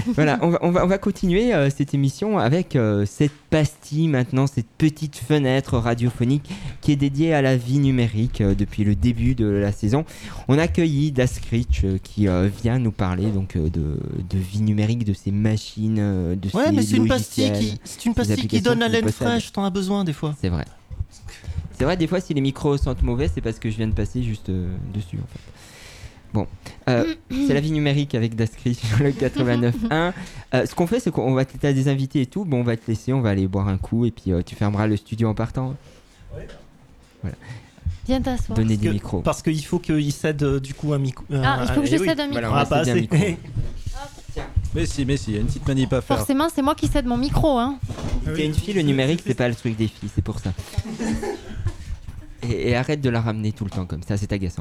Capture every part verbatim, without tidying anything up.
Voilà, on va, on va, on va continuer euh, cette émission avec euh, cette pastille maintenant, cette petite fenêtre radiophonique qui est dédiée à la vie numérique euh, depuis le début de la saison. On a accueilli Daskrich euh, qui euh, vient nous parler donc euh, de, de vie numérique, de ses machines, euh, de ouais, ses mais c'est une pastille logiciels, qui, c'est une ses pastille qui applications donne la qu'il laine possède. fraîche. T'en as besoin des fois. C'est vrai. C'est vrai, des fois, si les micros sentent mauvais, c'est parce que je viens de passer juste euh, dessus, en fait. Bon, euh, c'est la vie numérique avec Daskrich sur le quatre-vingt-neuf un. Euh, ce qu'on fait, c'est qu'on va te t'as des invités et tout. Bon, on va te laisser, on va aller boire un coup et puis euh, tu fermeras le studio en partant. Ouais. Voilà. Viens t'asseoir. Donner Parce des que- micros. Parce qu'il faut qu'il cède euh, du coup un micro. Ah, il faut que je eh oui. cède un micro. Voilà, on Ah, va pas céder un assez. micro. Mais si, mais si, il y a une petite manip à faire. Forcément, c'est moi qui cède mon micro. Hein. T'es une fille, le numérique, c'est pas le truc des filles, c'est pour ça. Et, et arrête de la ramener tout le temps comme ça, c'est agaçant.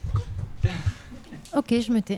Ok, je me tais.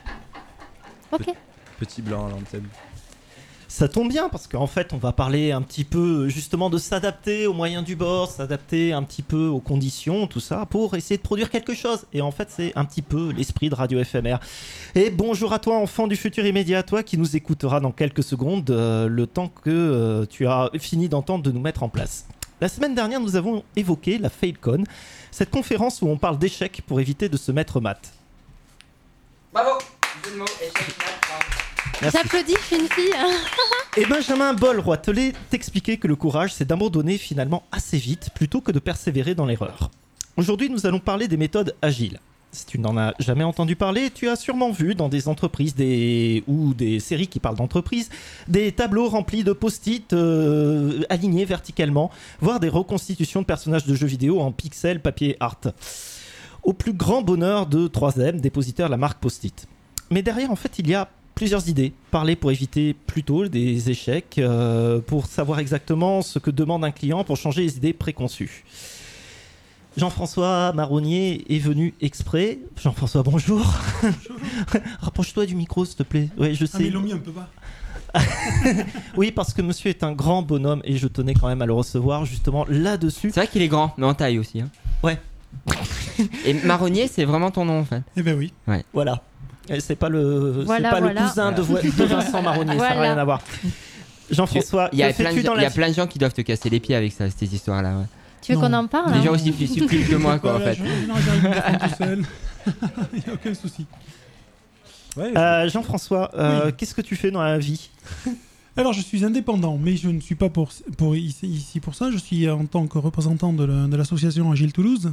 Ok. Petit blanc à l'antenne. Ça tombe bien parce qu'en fait, on va parler un petit peu justement de s'adapter aux moyens du bord, s'adapter un petit peu aux conditions, tout ça, pour essayer de produire quelque chose. Et en fait, c'est un petit peu l'esprit de Radio F M R. Et bonjour à toi, enfant du futur immédiat, toi qui nous écoutera dans quelques secondes, euh, le temps que euh, tu as fini d'entendre de nous mettre en place. La semaine dernière, nous avons évoqué la FailCon, cette conférence où on parle d'échecs pour éviter de se mettre mat. Bravo. Jeu de mots, échec, bravo. Merci. J'applaudis, je suis une fille. Et Benjamin Boll-Roitelet t'expliquait que le courage, c'est d'abandonner finalement assez vite plutôt que de persévérer dans l'erreur. Aujourd'hui, nous allons parler des méthodes agiles. Si tu n'en as jamais entendu parler, tu as sûrement vu dans des entreprises des... ou des séries qui parlent d'entreprises des tableaux remplis de post-it euh, alignés verticalement, voire des reconstitutions de personnages de jeux vidéo en pixels papier art. Au plus grand bonheur de trois M, dépositaire de la marque Post-it. Mais derrière, en fait, il y a plusieurs idées. Parler pour éviter plutôt des échecs, euh, pour savoir exactement ce que demande un client, pour changer les idées préconçues. Jean-François Marronnier est venu exprès. Jean-François, bonjour. Rapproche-toi du micro, s'il te plaît. Ouais, je sais. Ah, mais ils l'ont mis un peu bas. Oui, parce que monsieur est un grand bonhomme et je tenais quand même à le recevoir justement là-dessus. C'est vrai qu'il est grand, mais en taille aussi. Hein. Ouais. Et Marronnier, c'est vraiment ton nom en fait. Eh ben oui. Voilà. Et c'est pas le, Voilà, c'est pas voilà. le cousin de, Vo- de Vincent Marronnier, ça n'a Voilà. rien à voir. Jean-François, Il y a, que plein fais-tu de, dans il y la a vie plein de gens qui doivent te casser les pieds avec ça, ces histoires-là. Ouais. Tu veux Non. qu'on en parle Des hein gens aussi plus subtils que moi, quoi, en Voilà, fait. je- non, j'arrive à me défendre tout seul. Il n'y a aucun souci. Ouais, Euh, Jean-François, euh, Oui. qu'est-ce que tu fais dans la vie? Alors, je suis indépendant, mais je ne suis pas pour, pour ici, ici pour ça. Je suis en tant que représentant de, la- de l'association Agile Toulouse.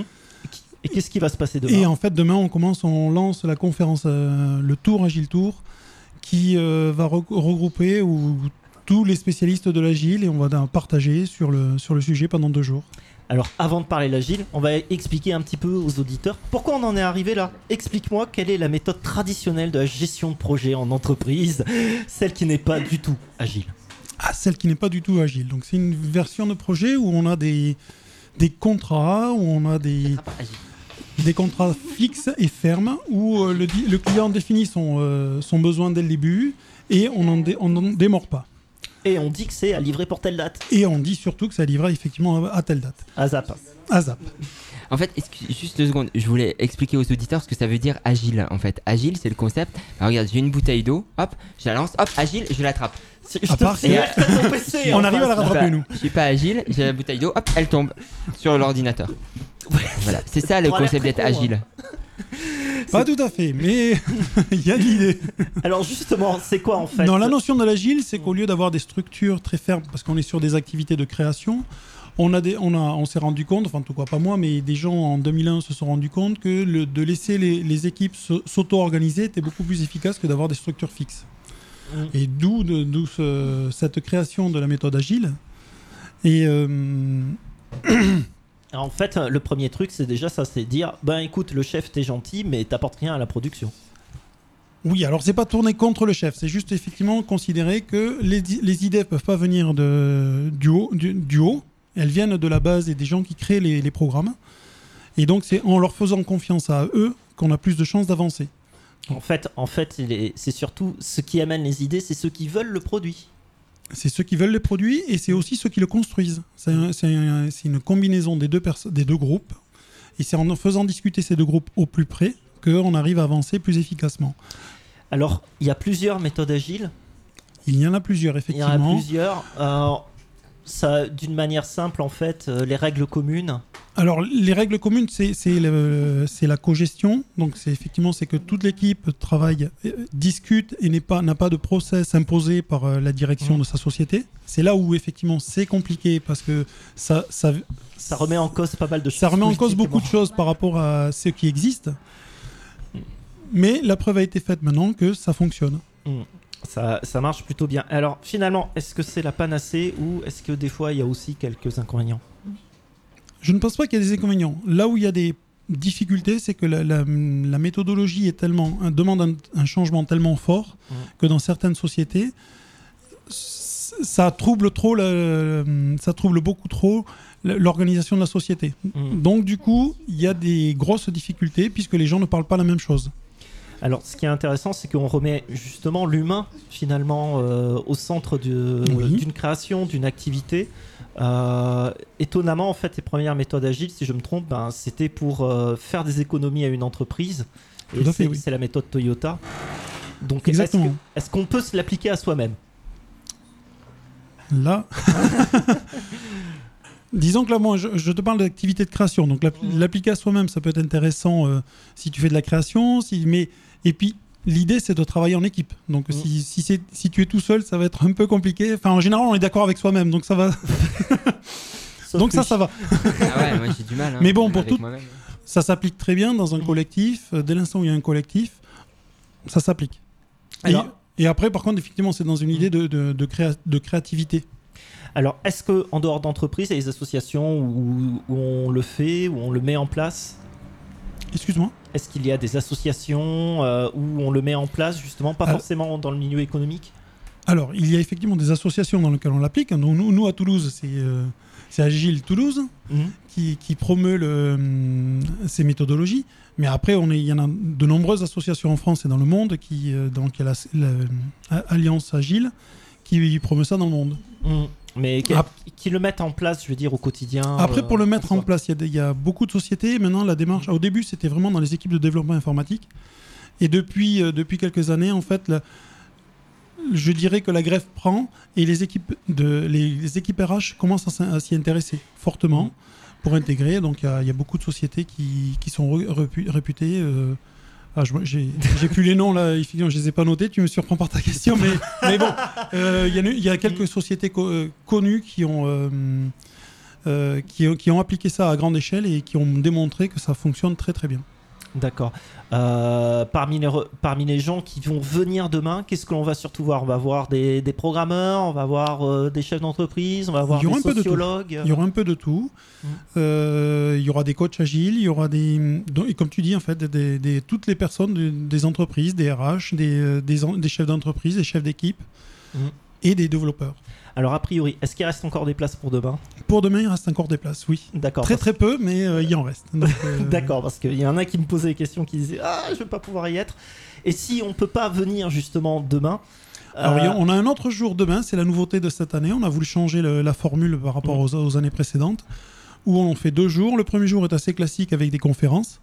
Et qu'est-ce qui va se passer demain? Et en fait, demain, on commence, on lance la conférence, euh, le Tour Agile Tour, qui euh, va re- regrouper où, tous les spécialistes de l'agile et on va partager sur le, sur le sujet pendant deux jours. Alors, avant de parler de l'agile, on va expliquer un petit peu aux auditeurs pourquoi on en est arrivé là. Explique-moi quelle est la méthode traditionnelle de la gestion de projet en entreprise, celle qui n'est pas du tout agile. Ah, celle qui n'est pas du tout agile. Donc, c'est une version de projet où on a des, des contrats, où on a des, des contrats fixes et fermes, où euh, le, di- le client définit son, euh, son besoin dès le début et on n'en dé- on n'en démord pas. Et on dit que c'est à livrer pour telle date. Et on dit surtout que ça livrera effectivement à, à telle date. À zap. À zap. En fait, excuse- juste deux secondes, je voulais expliquer aux auditeurs ce que ça veut dire agile. En fait, agile, c'est le concept. Alors, regarde, j'ai une bouteille d'eau, hop, je la lance, hop, agile, je l'attrape. Je À te part fais que- mettre ton P C, On en arrive à la face. Je suis rattraper, pas- nous. Je suis pas agile, j'ai la bouteille d'eau, hop, elle tombe sur l'ordinateur. Voilà, c'est ça le Pour aller concept très d'être con, hein. agile. Pas tout à fait, mais il y a de l'idée. Alors justement, c'est quoi en fait? Non, la notion de l'agile, c'est qu'au lieu d'avoir des structures très fermes, parce qu'on est sur des activités de création, on, a des, on, a, on s'est rendu compte, enfin en tout cas pas moi, mais des gens en deux mille un se sont rendus compte que le, de laisser les, les équipes se- s'auto-organiser était beaucoup plus efficace que d'avoir des structures fixes. Mm. Et d'où, de- d'où ce- cette création de la méthode agile. Et euh, Alors, en fait, le premier truc, c'est déjà ça, c'est dire, ben écoute, le chef, t'es gentil, mais t'apportes rien à la production. oui, alors c'est pas tourner contre le chef, c'est juste effectivement considérer que les, di- les idées peuvent pas venir de, du, haut, du, du haut, elles viennent de la base et des gens qui créent les, les programmes. Et donc c'est en leur faisant confiance à eux qu'on a plus de chances d'avancer. En fait, en fait, les- c'est surtout ceux qui amènent les idées, c'est ceux qui veulent le produit. C'est ceux qui veulent les produits et c'est aussi ceux qui le construisent. C'est, un- c'est un- c'est une combinaison des deux, perso- des deux groupes. Et c'est en faisant discuter ces deux groupes au plus près qu'on arrive à avancer plus efficacement. Alors, il y a plusieurs méthodes agiles. Il y en a plusieurs, Il y effectivement. en a plusieurs. Euh, ça, d'une manière simple, en fait, euh, les règles communes. Alors, les règles communes, c'est, c'est, le, c'est la cogestion. Donc, c'est effectivement, c'est que toute l'équipe travaille, euh, discute et n'est pas, n'a pas de process imposé par euh, la direction Mmh. de sa société. C'est là où, effectivement, c'est compliqué parce que ça, ça, Ça remet en cause pas mal de choses. ça remet en cause politiquement. beaucoup de choses par rapport à ce qui existe. Mais la preuve a été faite maintenant que ça fonctionne. Mmh. Ça, ça marche plutôt bien. Alors, finalement, est-ce que c'est la panacée ou est-ce que des fois, il y a aussi quelques inconvénients ? Je ne pense pas qu'il y a des inconvénients. Là où il y a des difficultés, c'est que la, la, la méthodologie est tellement, un, demande un, un changement tellement fort Mmh. que dans certaines sociétés, c- ça trouble trop, la- ça trouble beaucoup trop l'organisation de la société. Mmh. Donc du coup, il y a des grosses difficultés puisque les gens ne parlent pas la même chose. Alors, ce qui est intéressant, c'est qu'on remet justement l'humain, finalement, euh, au centre de- Oui. d'une création, d'une activité. Euh, étonnamment, en fait, les premières méthodes agiles, si je me trompe, ben, c'était pour euh, faire des économies à une entreprise. Et Tout à fait, c'est, oui. c'est la méthode Toyota. Donc, est-ce, Exactement. que- est-ce qu'on peut se l'appliquer à soi-même ? Là, disons que là, moi, je, je te parle d'activité de création. Donc, l'app- Mhm. l'appliquer à soi-même, ça peut être intéressant euh, si tu fais de la création. Si, mais, et puis, l'idée, c'est de travailler en équipe. Donc, Mhm. si, si, c'est, si tu es tout seul, ça va être un peu compliqué. Enfin, en général, on est d'accord avec soi-même. Donc, ça va. Sauf donc, que ça, je- ça va. Ah ouais, moi j'ai du mal. hein, Mais bon, même pour avec tout- moi-même. Ça s'applique très bien dans un Mhm. collectif. Euh, Dès l'instant où il y a un collectif, ça s'applique. Et, Alors- et après, par contre, effectivement, c'est dans une idée de, de, de, créa- de créativité. Alors, est-ce qu'en dehors d'entreprise, il y a des associations où, où on le fait, où on le met en place ? Excuse-moi. Est-ce qu'il y a des associations euh, où on le met en place, justement, pas Alors- forcément dans le milieu économique ? Alors, il y a effectivement des associations dans lesquelles on l'applique. Donc, nous, nous, à Toulouse, c'est, euh, c'est Agile Toulouse Mhm. qui, qui promeut le, hum, ces méthodologies. Mais après, on est, il y en a de nombreuses associations en France et dans le monde qui, euh, donc, il y a la, la- Alliance Agile qui promeut ça dans le monde. Mhm. Mais qui, Ap- qui le mettent en place, je veux dire, au quotidien. Après, euh, pour le mettre en soi. place, il y, a des- il y a beaucoup de sociétés. Maintenant, la démarche, au début, c'était vraiment dans les équipes de développement informatique. Et depuis, euh, depuis quelques années, en fait, la- je dirais que la greffe prend et les équipes, de, les, les équipes R H commencent à, s'in- à s'y intéresser fortement pour intégrer. Donc, il y a, il y a beaucoup de sociétés qui, qui sont re- repu- réputées. euh, ah, je- j'ai, j'ai plus les noms là, effectivement, je les ai pas notés. Tu me surprends par ta question, mais, mais bon, euh, il y a- il y, a quelques sociétés co- euh, connues qui ont, euh, euh, qui, ont- qui ont appliqué ça à grande échelle et qui ont démontré que ça fonctionne très très bien. D'accord. Euh, parmi, les re- parmi les gens qui vont venir demain, qu'est-ce que l'on va surtout voir ? On va voir des, des programmeurs, on va voir euh, des chefs d'entreprise, on va voir Il y aura des un peu de tout. sociologues. Il y aura un peu de tout. Mm. Euh, il y aura des coachs agiles, il y aura des, donc, et comme tu dis en fait, des, des- toutes les personnes de- des entreprises, des R H, des, euh, des, en- des chefs d'entreprise, des chefs d'équipe Mm. et des développeurs. Alors, a priori, est-ce qu'il reste encore des places pour demain ? Pour demain, il reste encore des places, oui. D'accord. Très parce- très peu, mais euh, il en reste. Donc, euh, D'accord, parce qu'il y en a qui me posaient des questions qui disaient ah, je vais pas pouvoir y être. Et si on peut pas venir justement demain Alors, euh, il y a- on a un autre jour demain, c'est la nouveauté de cette année. On a voulu changer le- la formule par rapport Mm. aux, aux années précédentes, où on fait deux jours. Le premier jour est assez classique avec des conférences,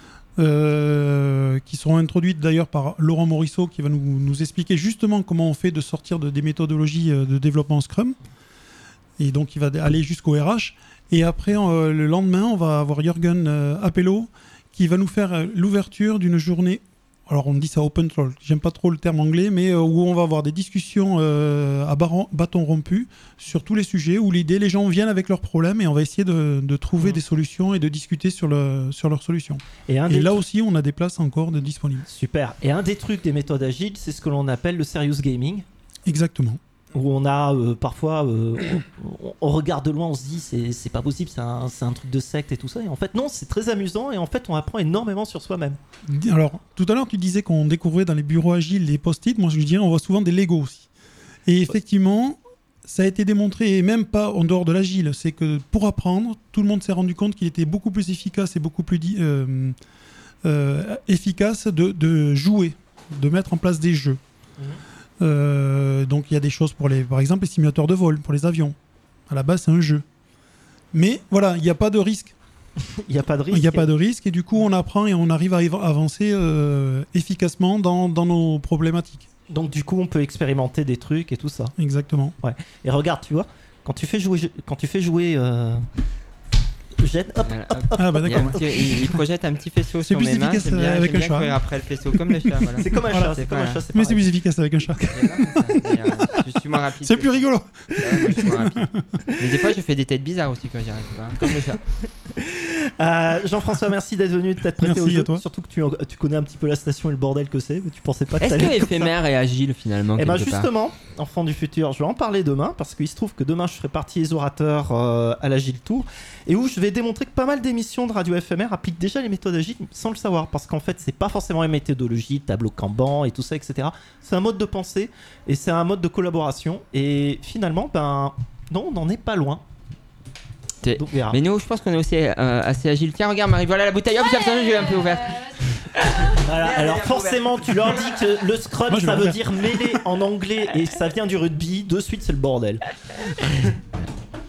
euh, qui seront introduites d'ailleurs par Laurent Morisseau, qui va nous, nous expliquer justement comment on fait de sortir de, des méthodologies euh, de développement Scrum. Et donc, il va aller jusqu'au R H. Et après, euh, le lendemain, on va avoir Jürgen euh, Appello, qui va nous faire euh, l'ouverture d'une journée. Alors on dit ça open talk, j'aime pas trop le terme anglais, mais euh, où on va avoir des discussions euh, à baron- bâton rompu sur tous les sujets, où l'idée, les gens viennent avec leurs problèmes et on va essayer de, de trouver Mmh. des solutions et de discuter sur, le, sur leurs solutions. et un Et des là tru- aussi, on a des places encore de disponibles. super. Et un des trucs des méthodes agiles, c'est ce que l'on appelle le serious gaming. Exactement. Où on a euh, parfois, euh, on, on regarde de loin, on se dit c'est, c'est pas possible, c'est un, c'est un truc de secte et tout ça. Et en fait, non, c'est très amusant et en fait, on apprend énormément sur soi-même. Alors, tout à l'heure, tu disais qu'on découvrait dans les bureaux agiles les post-it. Moi, je dirais, on voit souvent des Lego aussi. Et effectivement, ça a été démontré, et même pas en dehors de l'agile, c'est que pour apprendre, tout le monde s'est rendu compte qu'il était beaucoup plus efficace et beaucoup plus di- euh, euh, efficace de, de jouer, de mettre en place des jeux. Mhm. Euh, donc, il y a des choses pour les, par exemple, les simulateurs de vol, pour les avions. À la base, c'est un jeu. Mais voilà, il n'y a pas de risque. Il n'y a pas de risque. Il n'y a pas de risque et du coup on apprend et on arrive à av- avancer euh, efficacement dans, dans nos problématiques. Donc du coup on peut expérimenter des trucs et tout ça. Exactement. Ouais. Et regarde, tu vois, quand tu fais jouer, quand tu fais jouer euh... Eugène, hop, Voilà, hop, hop. hop. Ah bah Il, y a un d'accord. petit- il- il projette un petit faisceau C'est sur plus mes mains. efficace J'aime bien, avec j'aime un bien chat. courir après le faisceau, comme le chat. Voilà. C'est comme un Voilà, chat, c'est comme un voilà. chat. c'est Mais c'est pareil. plus efficace avec un chat. C'est bien, ça. Mais, euh, je suis moins rapide. C'est que plus le chat. rigolo. Ouais, moi, je suis moins rapide. Mais des fois, je fais des têtes bizarres aussi quand j'y arrive pas. Comme le chat. Euh, Jean-François, merci d'être venu, de t'être prêté Merci au jeu. à toi. Surtout que tu, tu connais un petit peu la station et le bordel que c'est, mais tu pensais pas que Est-ce t'allais que comme ça. éphémère et agile finalement Eh ben quelque part justement, enfant du futur, je vais en parler demain parce qu'il se trouve que demain je ferai partie des orateurs euh, à l'Agile Tour et où je vais démontrer que pas mal d'émissions de radio F M R appliquent déjà les méthodes agiles sans le savoir parce qu'en fait c'est pas forcément une méthodologie, tableau Kanban et tout ça, et cetera. C'est un mode de pensée et c'est un mode de collaboration et finalement, ben non, on n'en est pas loin. T'es- Donc, on verra. Mais nous, je pense qu'on est aussi euh, assez agile. Tiens, regarde, Marie, voilà la bouteille. Hop, j'ai besoin, je l'ai un peu ouverte. Voilà, alors forcément, tu leur dis que le scrum Moi, je ça vais veut le dire mêlée en anglais et ça vient du rugby. De suite, c'est le bordel.